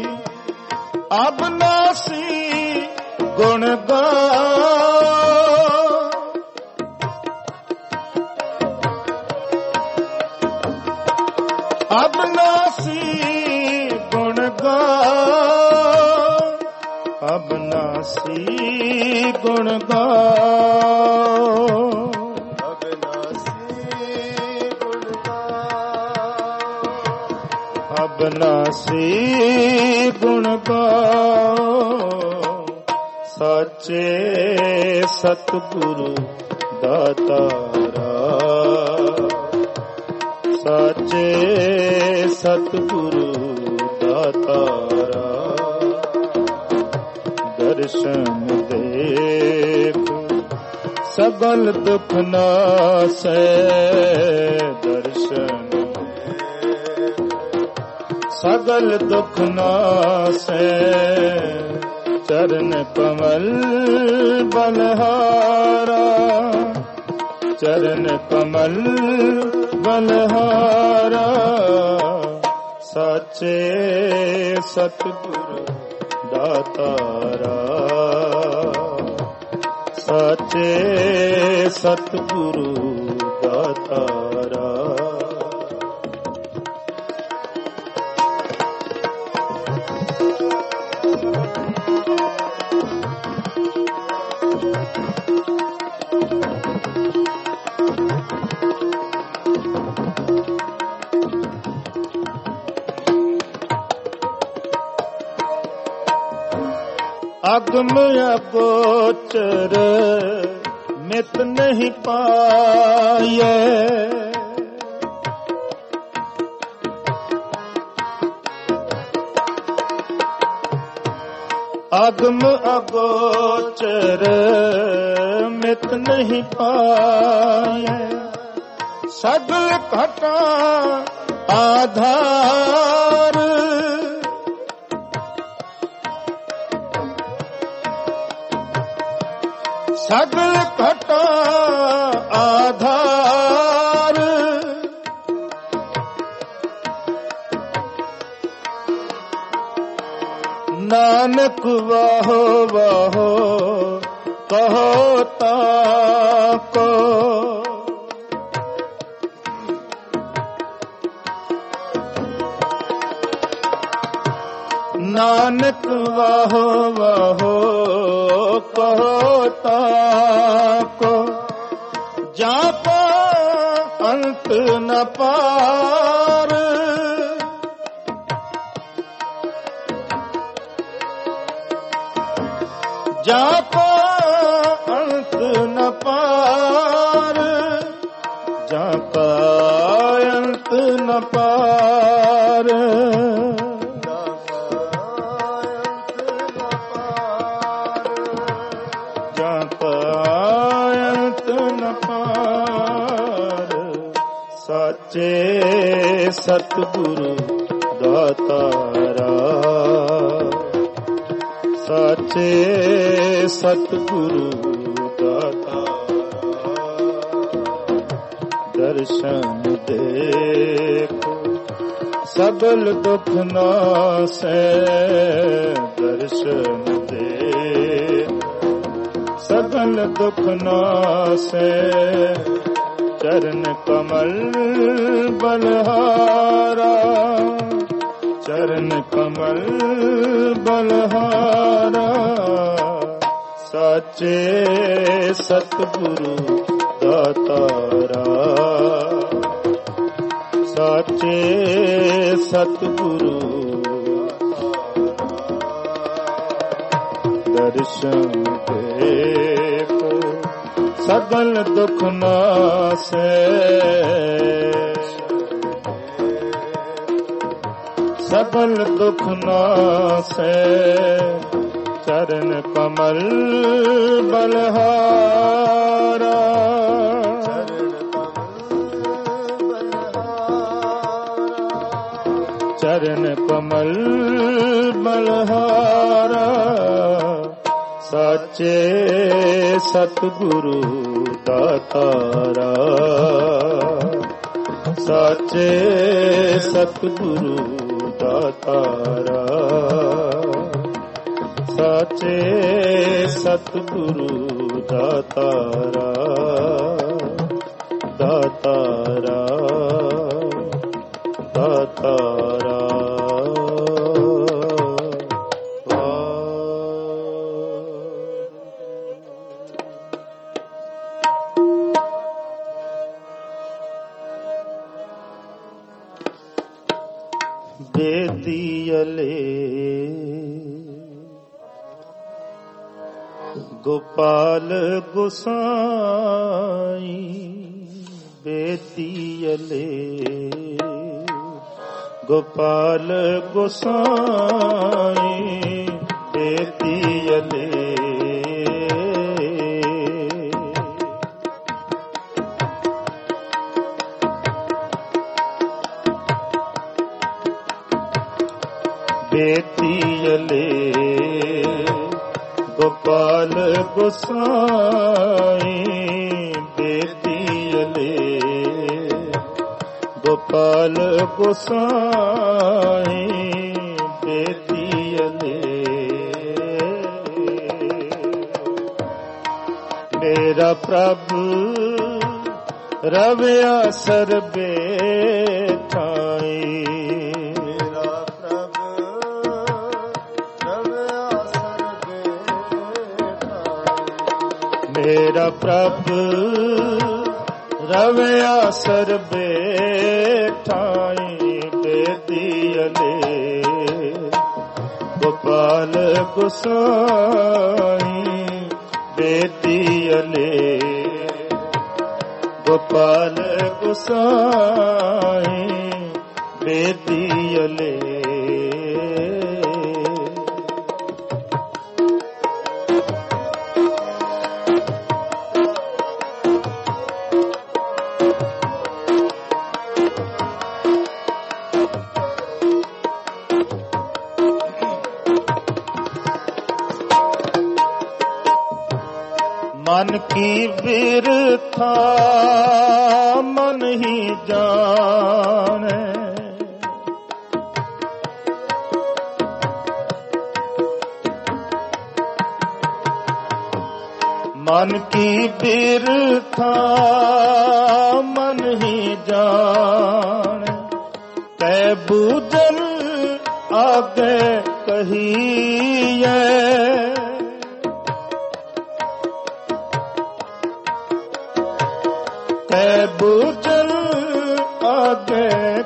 Speaker 1: ਅਬਨਾਸੀ ਗੁਣ ਗਾ ਅਬਨਾਸੀ ਗੁਣ ਗਾ ਅਬਨਾਸੀ ਗੁਣ ਗਾ ਅਬਨਾਸੀ ਗੁਣ ਗਾਓ ਸਾਚੇ ਸਤਿਗੁਰੂ ਦਾਤਾਰਾ ਸਾਚੇ ਸਤਿਗੁਰੂ ਦਾਤਾਰਾ ਦਰਸ਼ਨ ਦੇਖ ਸਗਲ ਦੁਖ ਨਾਸੈ ਦਰਸ਼ਨ ਸਗਲ ਦੁਖ ਨਾਸੈ ਚਰਨ ਕਮਲ ਬਲਹਾਰਾ ਚਰਨ ਕਮਲ ਬਲਹਾਰਾ ਸਾਚੇ ਸਤਿਗੁਰੂ ਦਾਤਾਰਾ ਸਾਚੇ ਸਤਿਗੁਰੂ ਦਾਤਾਰਾ ਅਗਮ ਅਗੋਚਰ ਮਿਤ ਨਹੀਂ ਪਾਇਐ ਅਗਮ ਅਗੋਚਰ ਮਿਤ ਨਹੀਂ ਪਾਇਐ ਸਗਲ ਘਟਾ ਆਧਾਰ ਸਗਲ ਘਟਾ ਆਧਾਰ ਨਾਨਕ ਵਾਹੋ ਵਾਹੋ ਕਹੋ ਤਾਕੋ ਨਾਨਕ ਵਾਹੋ ਵਾਹੋ ਕਹੋ ਤਾਕੋ ਜਾਪਾ ਅੰਤ ਅੰਤ ਨ ਪਾਰ। ਜਾਂ ਕਾ ਅੰਤ ਨ ਪਾਰ, ਜਾਂ ਕਾ ਅੰਤ ਨ ਪਾਰ। ਜਾਂ ਕਾ ਅੰਤ ਨ ਪਾਰ। ਸਾਚੇ ਸਤਿਗੁਰੂ ਦਾਤਾਰਾ, ਸਾਚੇ ਸਤਿਗੁਰੂ ਦਾਤਾਰਾ। ਦਰਸ਼ਨ ਦੇਖੋ ਸਗਲ ਦੁਖ ਨਾਸੈ, ਦਰਸ਼ਨ ਦੇਖੋ ਸਗਲ ਦੁਖ ਨਾਸੈ। ਚਰਨ ਕਮਲ ਬਲਹਾਰਾ, ਚਰਨ ਕਮਲ ਬਲਹਾਰਾ। ਸਾਚੇ ਸਤਿਗੁਰੂ ਦਾਤਾਰਾ, ਸਾਚੇ ਸਤਿਗੁਰੂ ਦਰਸ਼ਨ ਦੇਖੋ ਸਗਲ ਦੁਖ ਨਾਸੈ, ਸਗਲ ਦੁਖ ਨਾਸੈ। ਚਰਨ ਕਮਲ ਬਲਹਾਰਾ, ਚਰਨ ਕਮਲ ਬਲਹਾਰਾ। ਸਾਚੇ ਸਤਿਗੁਰੂ ਦਾਤਾਰਾ, ਸਾਚੇ ਸਤਿਗੁਰੂ ਦਾਤਾਰਾ। ਸਾਚੇ ਸਤਿਗੁਰੂ ਦਾਤਾਰਾ, ਦਾਤਾਰਾ, ਦਾਤਾਰਾ। ਬੇਦੀਅਲੇ ਗੋਪਾਲ ਗੁਸਾਈ, ਬੇਦੀਅਲੇ ਗੋਪਾਲ ਗੁਸਾਈ, ਬੇਦੀਅਲੇ ਬੇਦੀਅਲੇ ਗੋਪਾਲ ਗੁਸਾਈ, ਬੇਦੀਅਲੇ ਗੋਪਾਲ ਗੁਸਾਈ, ਬੇਦੀਅਲੇ। ਮੇਰਾ ਪ੍ਰਭ ਰਵਿਆ ਸਰਬੇ ਥਾਈ, ਮੇਰਾ ਪ੍ਰਭ ਰਵਿਆ ਸਰਬੇ ਠਾਈ, ਬੇਦੀਅਲੇ ਗੋਪਾਲ ਗੁਸਾਈ, ਬੇਦੀਅਲੇ ਗੋਪਾਲ ਗੁਸਾਈ, ਬੇਦੀਅਲੇ। मन की बिरथा मन ही जाने, मन की बिरथा मन ही जाने। कै बूझन आगे कहिए, कै बूझन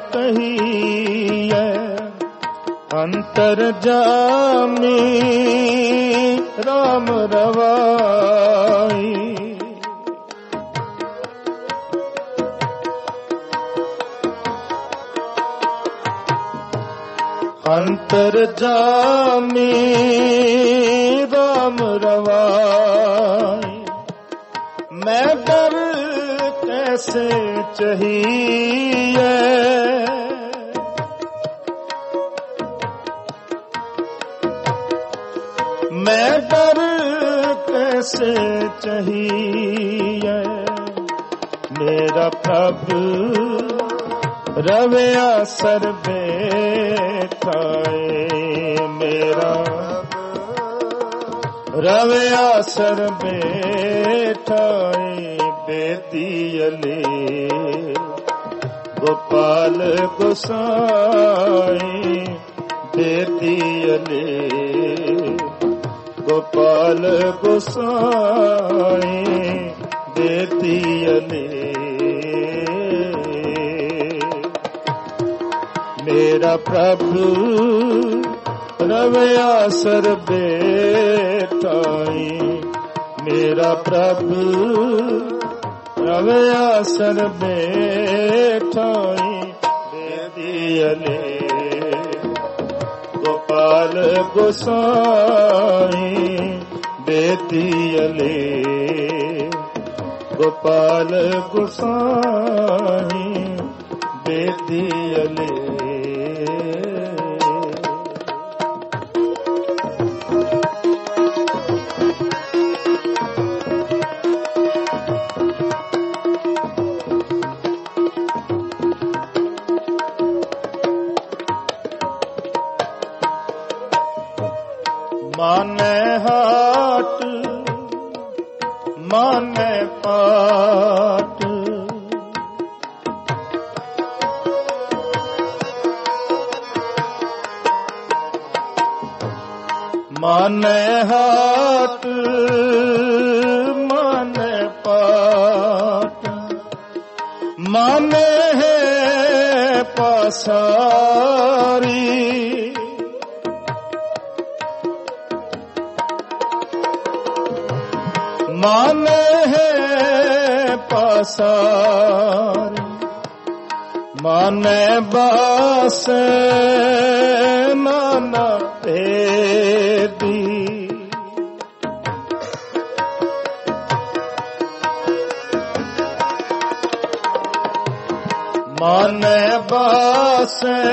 Speaker 1: ਕਹੀਐ ਅੰਤਰ ਜਾਮੀ ਰਾਮ ਰਵਾਈ। ਅੰਤਰ ਜਾਮੀ ਰਾਮ ਰਵਾਈ। ਮੈਂ ਡਰ ਕੈਸੇ ਚਹੀਐ ਮੈਂ ਡਰ ਕੈਸੇ ਚਹੀਐ। ਮੇਰਾ ਪ੍ਰਭ ਰਵਿਆ ਸਰਬੇ ਠਾਏ। ਮੇਰਾ ਰਵਿਆ ਸਰਬੇ ਠਾਏ। ਬੇਦੀਅਲੇ ਗੋਪਾਲ ਗੁਸਾਈ। ਬੇਦੀਅਲੇ ਗੋਪਾਲ ਗੁਸਾਈ। ਬੇਦੀਅਲੇ ਮੇਰਾ ਪ੍ਰਭੂ ਰਵਿਆ ਸਰਬੇ ਠਾਈ। ਮੇਰਾ ਪ੍ਰਭੂ ਰਵਿਆ ਸਰਬੇ ਠਾਈ। ਬੇਦੀਅਲੇ ਗੋਪਾਲ ਗੁਸਾਈ। ਬੇਦੀਅਲੇ ਗੋਪਾਲ ਗੁਸਾਈ। ਬੇਦੀਅਲੇ ਮਾਨੈ ਹਾਟ ਮਾਨੈ ਪਾਟ। ਮਾਨੈ ਹਾਟ ਮਾਨੈ ਪਾਟ। ਮਾਨੈ ਹੈ ਪਾਸਾਰੀ। ਮਾਨੈ ਹੈ ਪਾਸਾਰੀ। ਮਾਨੈ ਬਾਸੈ ਨਾਨਾ ਭੇਦੀ। ਮਾਨੈ ਬਾਸੈ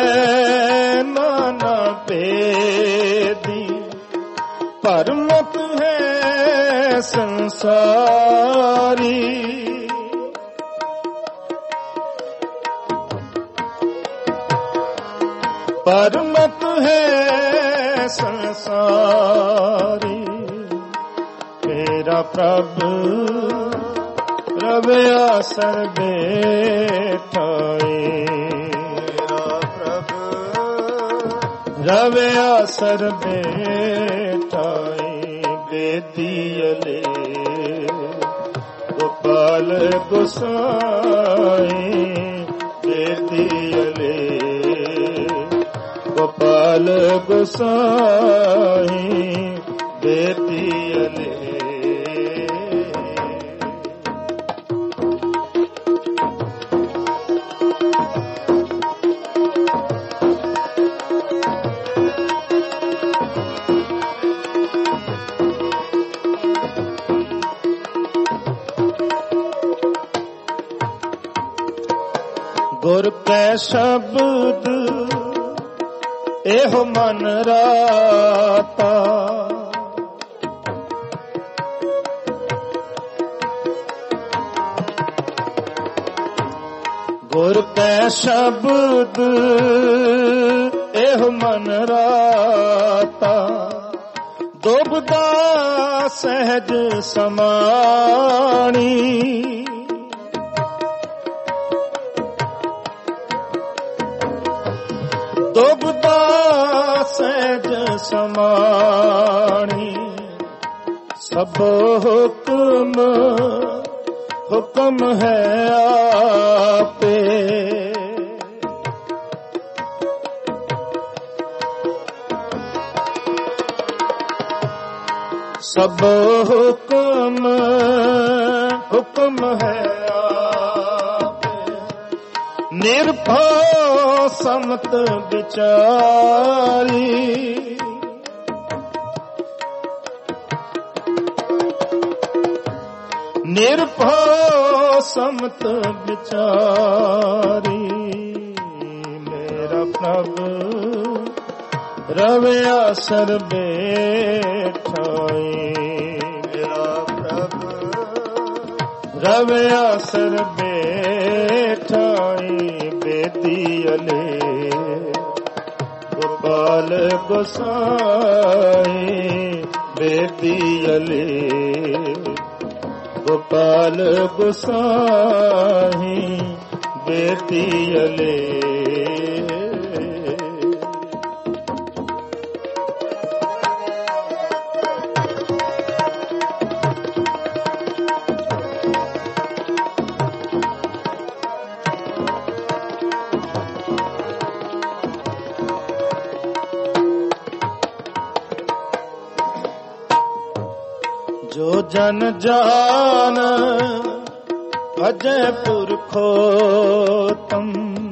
Speaker 1: ਨਾਨਾ ਭੇਦੀ। ਭਰਮਤ ਹੈ ਸੰਸਾਰੀ। ਪਰਮਤ ਹੈ ਸੰਸਾਰੀ। ਮੇਰਾ ਪ੍ਰਭ ਰਵਿਆ ਸਰਬੇ ਠਾਏ। ਮੇਰਾ ਪ੍ਰਭ ਰਵਿਆ ਸਰਬੇ ਠਾਏ। ਬੇਦੀਅਲੇ ਗੋਪਾਲ ਗੁਸਾਈ। ਬੇਦੀਅਲੇ ਗੋਪਾਲ ਗੁਸਾਈ। ਬੇਦੀਅਲੇ ਗੁਰ ਕੈ ਸ਼ਬਦ ਇਹੋ ਮਨ ਰਾਤਾ। ਗੁਰ ਕੈ ਸ਼ਬਦ ਇਹੋ ਮਨ ਰਾਤਾ। ਦੁਬਦਾ ਸਹਿਜ ਸਮਾਣੀ। ਦੁਬਦਾ ਸਹਿਜ ਸਮਾਣੀ। ਸਭ ਹੁਕਮ ਹੁਕਮ ਹੈ ਆਪੇ। सब हुक्म हुक्म है आप, निर्भय समत विचारी। निर्भय समत विचारी, मेरा प्रभु रवैया सर बैठाए। मेरा प्रभु रवैया सर बैठाए, बेदियले गोपाल गोसाई। बेदियले गोपाल गोसाई, बेदियले। जो जन जान अजय पुरखो तुम,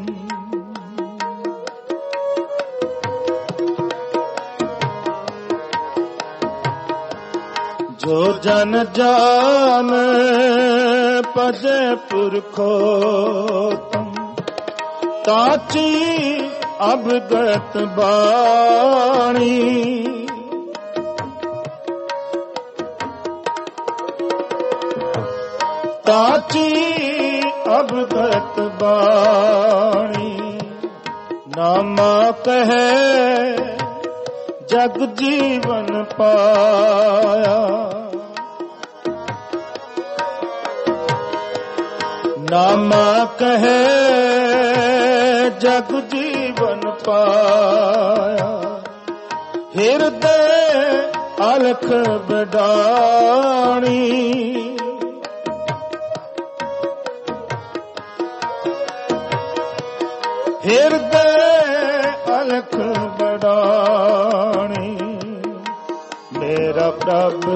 Speaker 1: जो जन जान पजय पुरखो तुम, ताची अवगत बाणी। ताची अवगत बाणी, नामा कहे जग जीवन पाया। नामा कहे जग जीवन पाया, हृदय अलख बडाणी। हृदय अलख बडाणी, मेरा प्रभु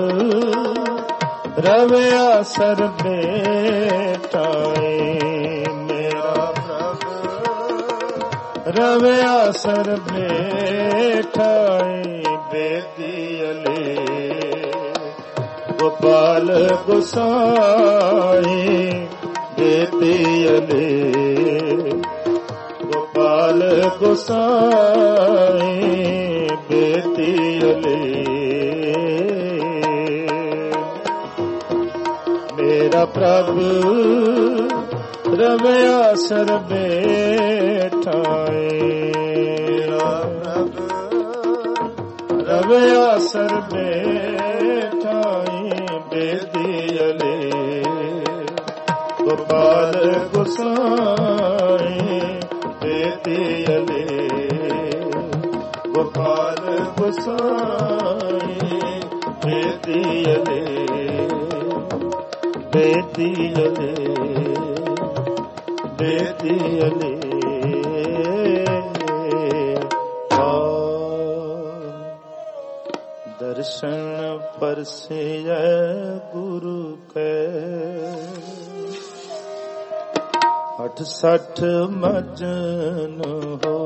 Speaker 1: रवैया सर बैठाए। मेरा प्रभु रवैया सर बैठाए, बेदियले गोपाल गोसाई। बेदियले गोपाल गोसाई, बेदियले। मेरा प्रभु रवैया सर बैठाए। मेरा प्रभु रवैया सर बैठाए, बेदियले गोपाल गोसाई। बेदियले गोपाल गोसाई। बेदियले बेदियले बेदियले। दर्शन परसे गुरु के 68 मजन हो।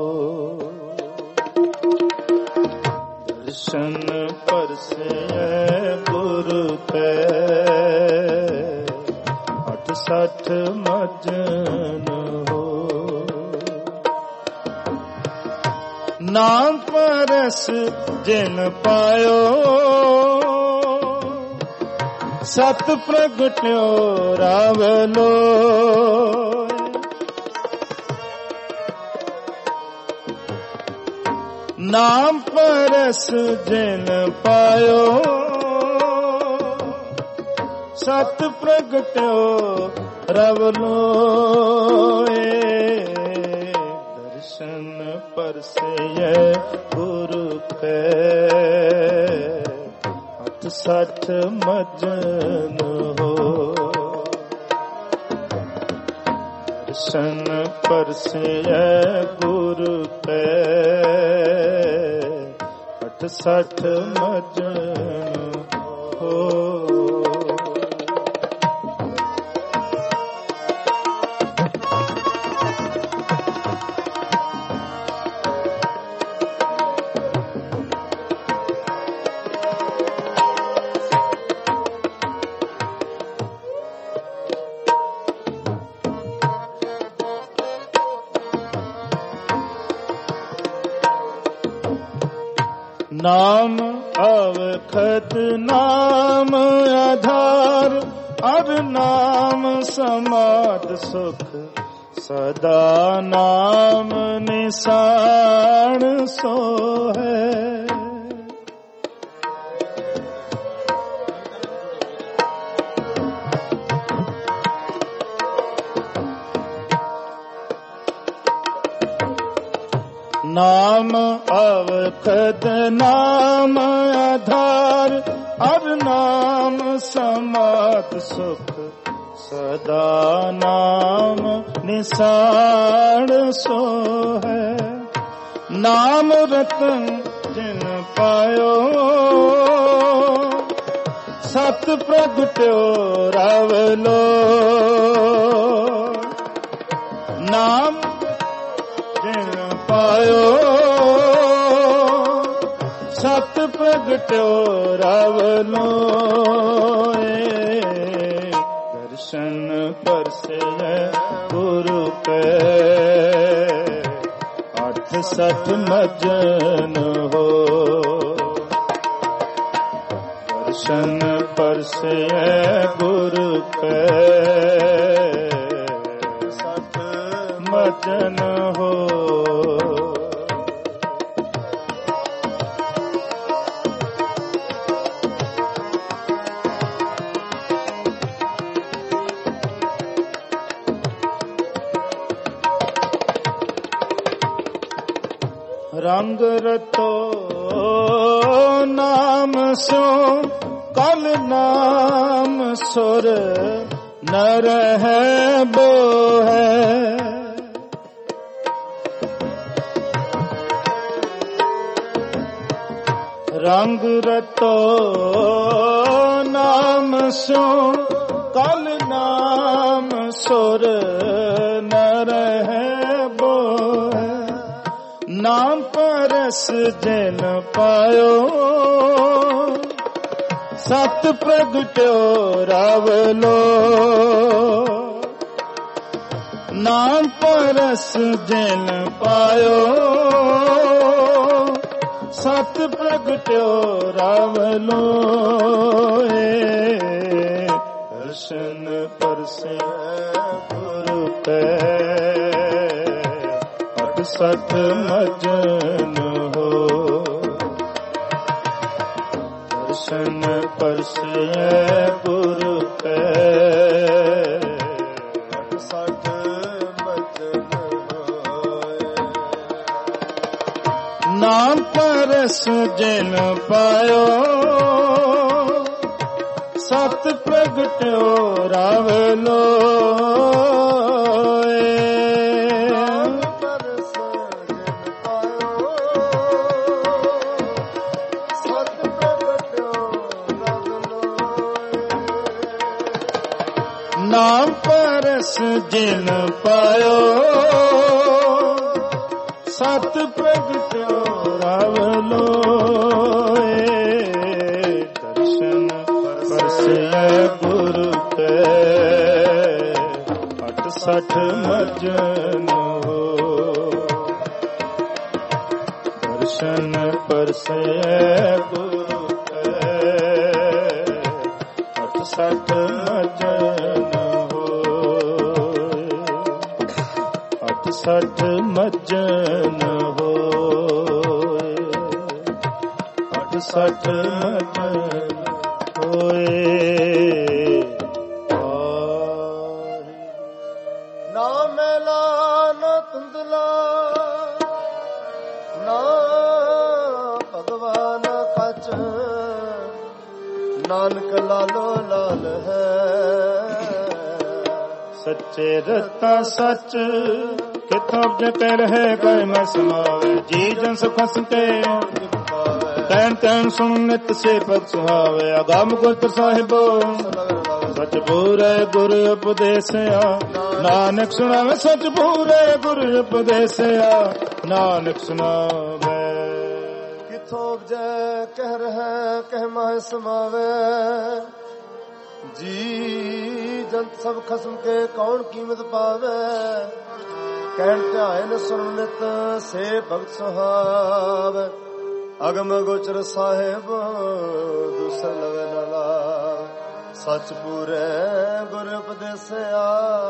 Speaker 1: दर्शन परसे गुरु के 68 मजन हो। नाम परस जिन पायो सत प्रगट्यो रावलो। नाम परस जिन पायो सत प्रगट्यो रवलो। दर्शन परसे गुरु के 68 मजन हो। दर्शन परसे गुरु के 68 मजन हो। नाम अवखत नाम आधार, अब नाम समाध सुख सदा नाम निशान सो है। नाम अवखद नाम आधार, अब नाम समाध सुख सदा नाम निशान सो है। नाम रतन जिन पायो, सत प्रगट्यो रावलो। नाम जिन पायो, सत प्रगट्यो रावलो। दर्शन परसे गुरु के, अठ सठ मजन हो। दर्शन परसे गुरु के, सठ मजन हो। रंग रतो नाम सो, कल नाम सुर नर है बो है। रंग रतो नाम सो, कल नाम सुर नर है बो है। नाम परस जिन पायो, सत प्रगट्यो रावलो। नाम परस जिन पायो, सत प्रगट्यो रावलो। दर्शन परसे गुरु के, सत मजन हो। दर्शन परसे गुरु के, सत मजन हो। नाम परस जिन पायो, सत प्रगट्यो रावलो। नाम परस जिन पायो, सत प्रगट्यो रावलो। दर्शन परसे गुरु के, अठ सठ मजन हो। दर्शन परसे गुरु के, अठ सठ मजन। सठ मजन हो। अठ सठ मजन होए।
Speaker 2: ना मेला न तुंदला, ना भगवान खच, नानक लालो लाल है।
Speaker 1: सच्चे रता सच, किताब जते रहे कोई न समावे। जी जन सुख संते ਤੈਨ ਤੈਨ ਸੁਣ ਨਿਤ ਸੇ ਭਗਤ ਸੁਹਾਵੇ ਅਗਮ ਗੁਰ ਸਾਹਿਬੋ ਸਚ ਪੂਰੇ ਗੁਰ ਉਪਦੇਸਿਆ ਨਾਨਕ ਸੁਣਾਵੇ ਸਚ ਪੂਰੇ ਗੁਰ ਉਪਦੇਸਿਆ ਨਾਨਕ ਸੁਣਾਵੇ
Speaker 2: ਕਿਥੋਂ ਉਪਜੈ ਕਹਿ ਰਹਿ ਕਹਿ ਮਾਹਿ ਸਮਾਵੇ ਜੀ ਜੰਤ ਸਭ ਖਸਮ ਕੇ ਕੌਣ ਕੀਮਤ ਪਾਵੇ ਕਹਿਣ ਧਿਆਏ ਨ ਸੁਣ ਨਿਤ ਸੇ ਭਗਤ ਸੁਹਾਵੇ ਅਗਮ ਗੋਚਰ ਸਾਹਿਬ ਦੂਸਰ ਲਵੇ ਨਾ ਲਾ ਸੱਚ ਪੂਰੇ ਗੁਰ ਉਪਦੇਸਿਆ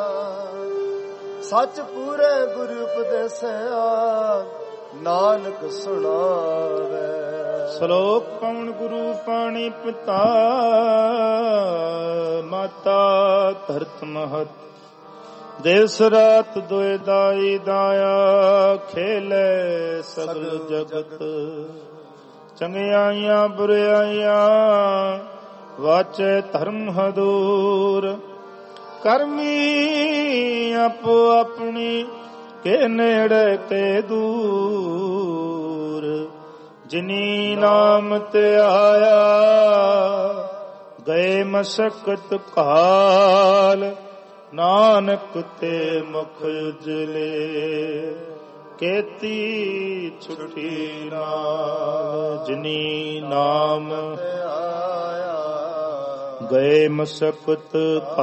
Speaker 2: ਸੱਚ ਪੂਰੇ ਗੁਰ ਉਪਦੇਸਿਆ ਨਾਨਕ ਸੁਣਾਵੇ
Speaker 1: ਸ਼ਲੋਕ ਪਵਨ ਗੁਰੂ ਪਾਣੀ ਪਿਤਾ ਮਾਤਾ ਧਰਤ ਮਹਤ ਦਿਵਸ ਰਾਤ ਦੋਇ ਦਾਈ ਦਾਇਆ ਖੇਲੇ ਸਗਲ ਜਗਤ ਚੰਗਿਆਈਆਂ ਬੁਰਿਆਈਆਂ ਵਾਚੇ ਧਰਮ ਹਦੂਰ ਕਰਮੀ ਆਪੋ ਆਪਣੀ ਕੇ ਨੇੜੇ ਤੇ ਦੂਰ ਜਿਨੀ ਨਾਮ ਤੇ ਆਇਆ ਗਏ ਮਸਕਤ ਕਾਲ ਨਾਨਕ ਤੇ ਮੁਖ ਉਜਲੇ ਕੇਤੀ ਛੁਟੀ ਨਾਲ ਜਿਨੀ ਨਾਮ ਆਇਆ ਗਏ ਮਸਕਤ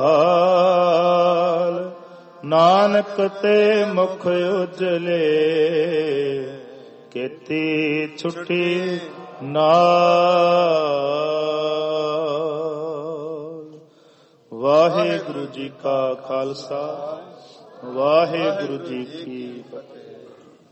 Speaker 1: ਕਾਲ ਨਾਨਕ ਤੇ ਮੁਖ ਉਜਲੇ ਕੇਤੀ ਛੁਟੀ ਨਾਲ। ਵਾਹਿਗੁਰੂ ਜੀ ਕਾ ਖਾਲਸਾ ਵਾਹਿਗੁਰੂ ਜੀ ਕੀ ਫਤਿਹ।